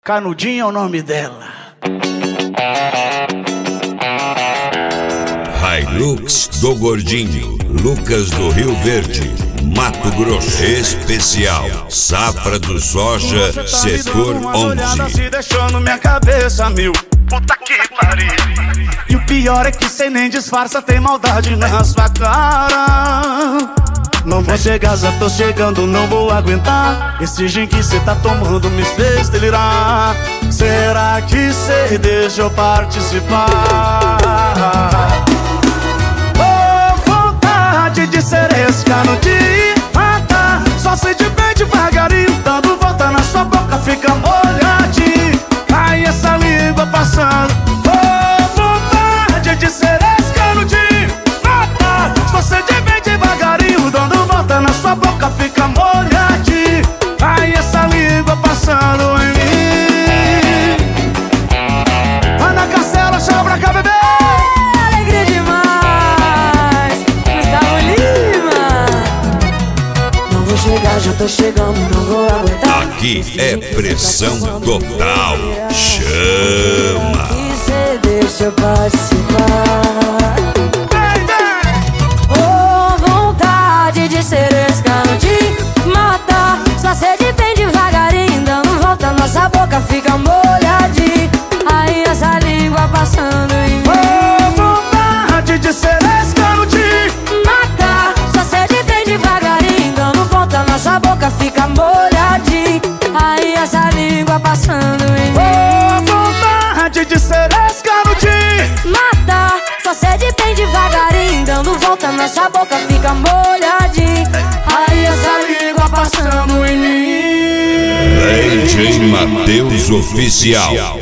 Canudinho é o nome dela. Hilux do Gordinho, Lucas do Rio Verde, Mato Grosso. Especial Safra do Soja, Setor 11. Se deixou na minha cabeça, meu. Puta que pariu. E o pior é que cê nem disfarça, tem maldade na sua cara. Não vou chegar, já tô chegando, não vou aguentar. Esse gin que cê tá tomando me fez delirar. Será que cê deixa eu participar? Oh, vontade de ser esse canudinho, mata. Só sei de bem devagarinho, dando volta na sua boca, fica molhadinho. Aí essa língua passando. Oh, vontade de ser esse canudinho, mata. Só sei de bem devagarinho, dando volta na sua boca, fica molhadinho. Aí essa língua passando em mim. Ana Castela, chama pra cá, bebê. Alegria demais, Gustavo Lima. Não vou chegar, já tô chegando, não vou aguentar. Aqui é pressão total. Chama. E cê deixa eu participar. Oh, vontade de ser esse canudinho, mata. Só sede bem devagarinho, dando volta, nossa boca fica molhadinha. Aí essa língua passando em mim. Oh, vontade de ser esse canudinho, Mata, só sede bem devagarinho, dando volta, nossa boca fica molhadinha. Aí essa língua passando em mim. oh, vontade de ser esse canudinho. Mata, só sede bem devagarinho, dando volta, nossa boca fica molhadinha. Aí essa língua passando em mim. DJ Matheus Oficial.